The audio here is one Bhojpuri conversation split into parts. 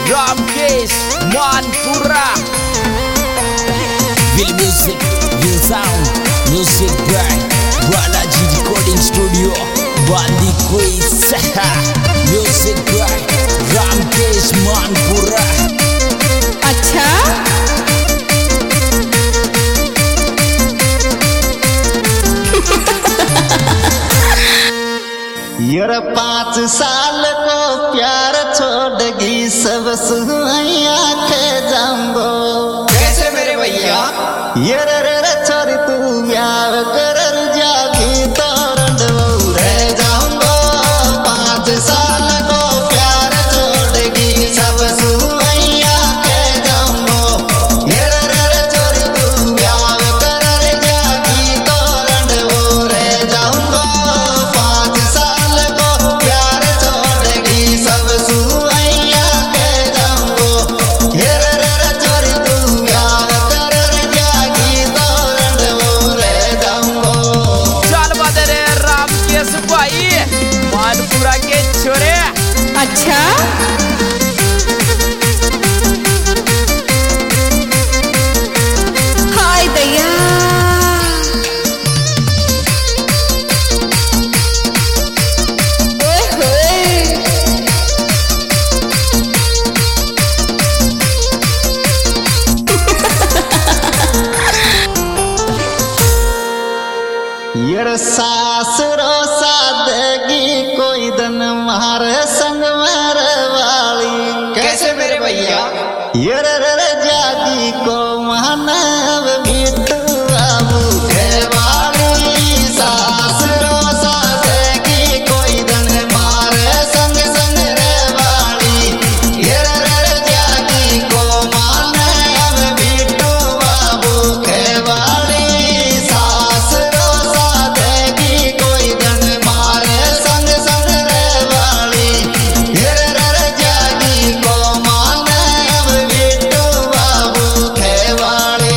Ramkesh Manpura. Will music, will sound, music by Balaji Recording Studio, Bandi Quiz. Music by Ramkesh Manpura. अच्छा यार 5 साल को प्यार छोड़गी सब सुइया के जाऊंगो। कैसे मेरे भैया? यार रे छोरी तू ब्याह कर जागी तो रंडो रह जाऊंगो। 5 साल को प्यार छोड़गी सब सुइया के जाऊंगो। यार रे छोरी तू ब्याह कर जागी तो रंडो रह जाऊंगो। 5 साल को प्यार छोड़गी सब सुइया के जाऊंगो। यार रे छोरी तू ब्याह कर जागी तो रंडो रह जाऊंगो। चल बदरे रामकेश भाई मानपुरा के छोरे। अच्छा हाय दैया ओए होए यार सासरो सादगी कोई दन मारे संग मारे वाली। कैसे मेरे भैया? यार रे जागी को मानव बिट्टू बाबू के वाली। सासरो सादगी कोई दन मारे संग संग रे वाली। यार रे जागी को मानव बिट्टू बाबू के वाली। सासरो सादगी कोई दन मारे संग संग रे वाली। यार रे जागी को मानव बिट्टू बाबू के वाली।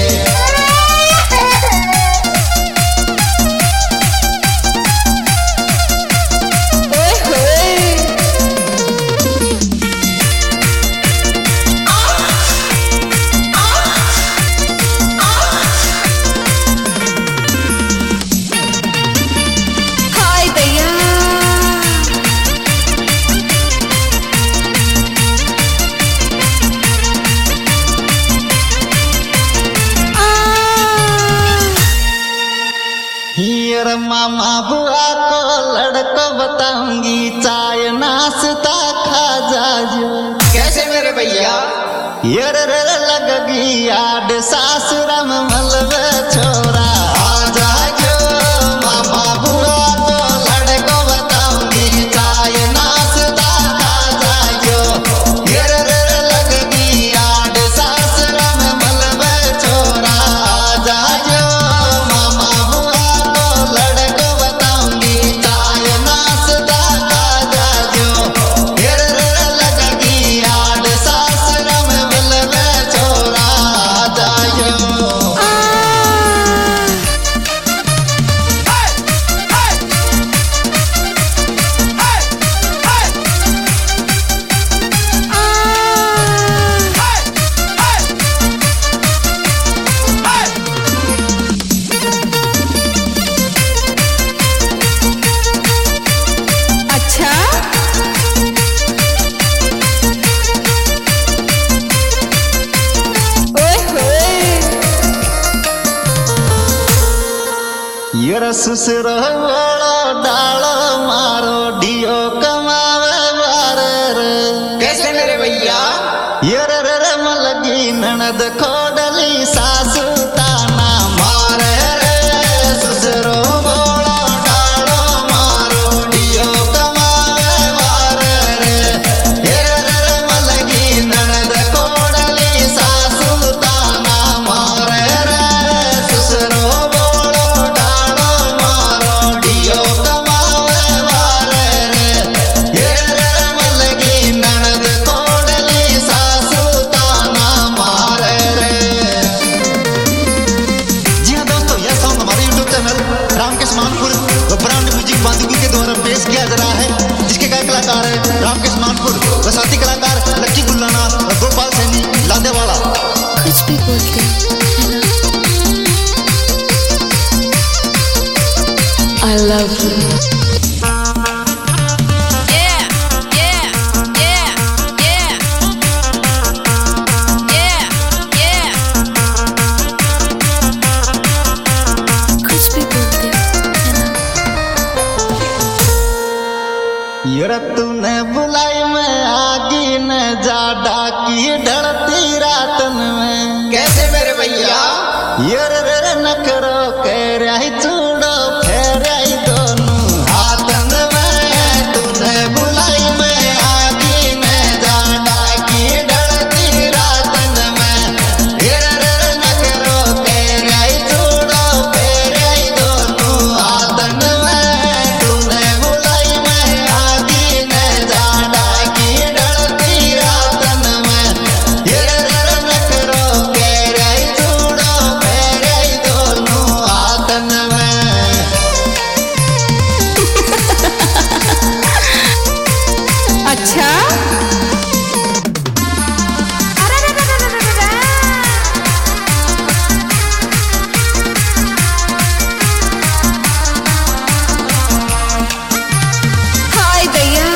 ओए होए हाय दैया यार मामा बुआ को लड़को बताऊंगी चाय नाश्ता खा जाजो। कैसे मेरे भैया? यार रे लगगी याद सासुरम मलबे छोरा आ जाजो। मामा बुआ को लड़को बताऊंगी चाय नाश्ता खा जाजो। यार रे लगगी याद सासुरम मलबे छोरा आ जाजो। मामा बुआ को लड़को बताऊंगी चाय नाश्ता खा जाजो। यार रे लगगी याद सासुरम मलबे छोरा आ जाजो। अच्छा ओए होए यार ससुरो बोलो डालो मारो डियो कमावे बारे रे। कैसे मेरे भैया? यार रे मलगी ननद खोडली सासू ताना मारे रे। ससुरो बोलो डालो मारो डियो कमावे बारे रे। यार रे मलगी ननद खोडली सासू ताना मारे रे। ससुरो बोलो डालो मारो डियो कमावे बारे रे। यार रे मलगी ननद खोडली सासू ताना मारे रे। जी हाँ दोस्तों, यह सॉन्ग हमारे YouTube channel Ramkesh Manpur brand music Bandipur के द्वारा पेश किया जा रहा है, जिसके गायक कलाकार है रामकेश मानपुर। व साथी कलाकार लक्की गुल्लाना और गोपाल सैनी लादेवाला। कुछ भी बोलते हैं ना। I love you. यार तूने बुलाई मैं आगी न जा डाकी ढलती रातन में। कैसे मेरे भैया? यार रे न करो कह रही चूड़ो फेराई दोनों हाथन में। तूने बुलाई मैं आगी न जा डाकी ढलती रातन में। यार रे न करो कह रही चूड़ो फेराई दोनों हाथन में। तूने बुलाई मैं आगी न जा डाकी ढलती रातन में। यार रे न करो कह रही चूड़ो फेराई दोनों हाथन में। अच्छा हाय दैया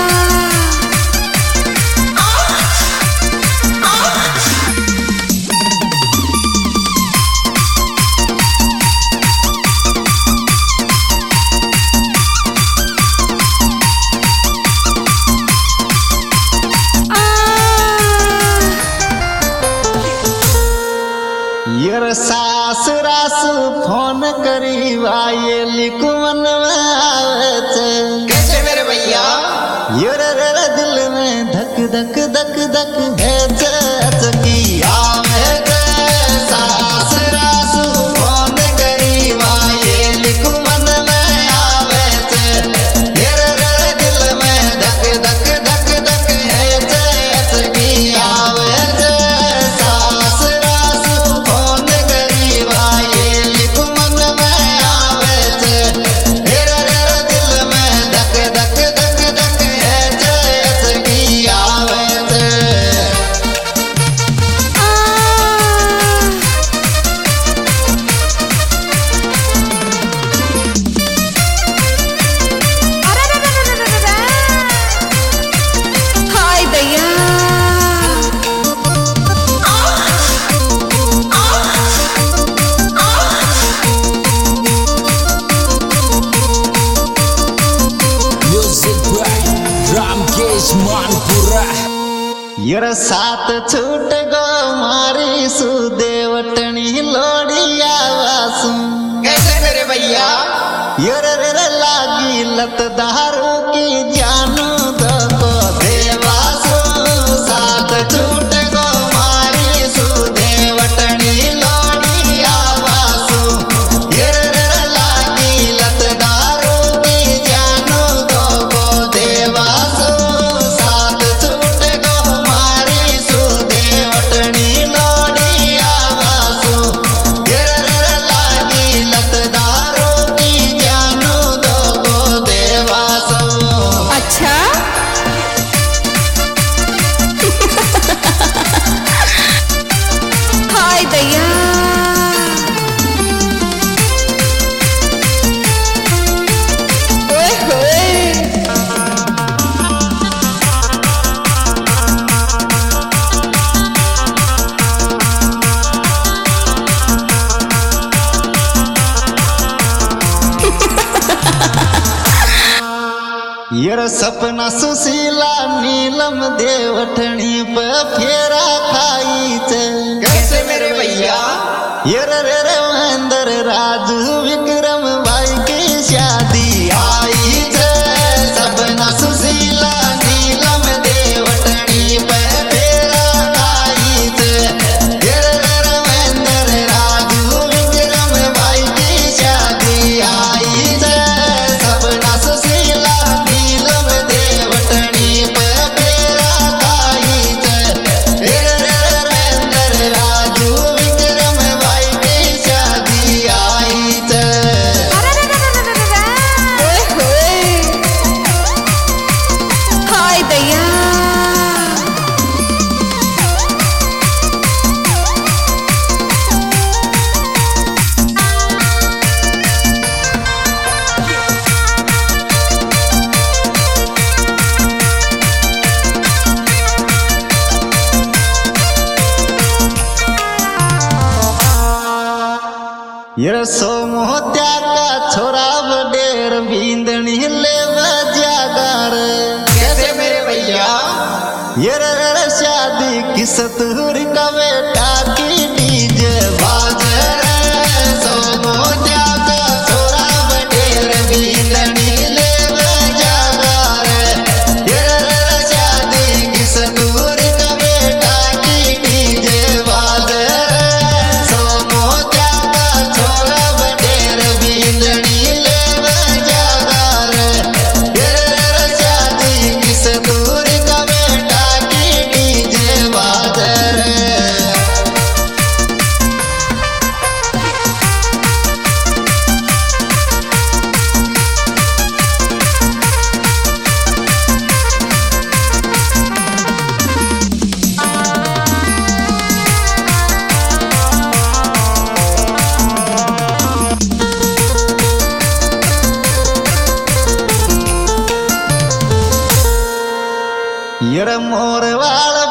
यार सास रास फोन करी वाये लिखवन में आवे छे। कैसे मेरे भैया? यार रे दिल में धक धक धक धक है चकी आवे छे। सास रास फोन करी वाये लिखवन में आवे छे। यार रे दिल में धक धक धक धक है चकी आवे छे। सास रास फोन करी वाये लिखवन में आवे छे। यार रे दिल में धक धक धक धक है चकी आवे छे। हाय दैया Music by Ramkesh Manpura. यार साथ छूट गो मारी सुदेवटनी लोड़िया वासु। कैसे मेरे भैया? यार रे लागी लत दारू की जानू दो देवासु। साथ छूट गो मारी सुदेवटनी लोड़िया वासु। यार रे लागी लत दारू की जानू दो देवासु। साथ छूट गो मारी सुदेवटनी लोड़िया वासु। यार रे लागी लत दारू की जानू दो देवासु। अच्छा हाय दैया ओए होए यार सपना सुशीला नीलम देवठनी पे फेरा खाई छे। कैसे मेरे भैया? यार रे महेंद्र राजू विक्रम भाई की शादी आई छे। सपना सुशीला नीलम देवठनी पे फेरा खाई छे। यार रे महेंद्र राजू विक्रम भाई की शादी आई छे। सपना सुशीला नीलम देवठनी पे फेरा खाई छे। यार रे महेंद्र राजू विक्रम भाई की शादी आई छे। ये सोमो त्यागा छोरा बडेर बींदनी ले बजागर कैसे मेरे भैया ये रे शादी की सतुर का बेटा की डीजे बाजे रे सोमो त्यागा छोरा बडेर बींदनी ले बजागर ये रे शादी की सतुर का बेटा की डीजे बाजे रे सोमो त्यागा छोरा बडेर बींदनी ले बजागर ये रे शादी की सतुर का बेटा की डीजे बाजे रे ये मोर वाला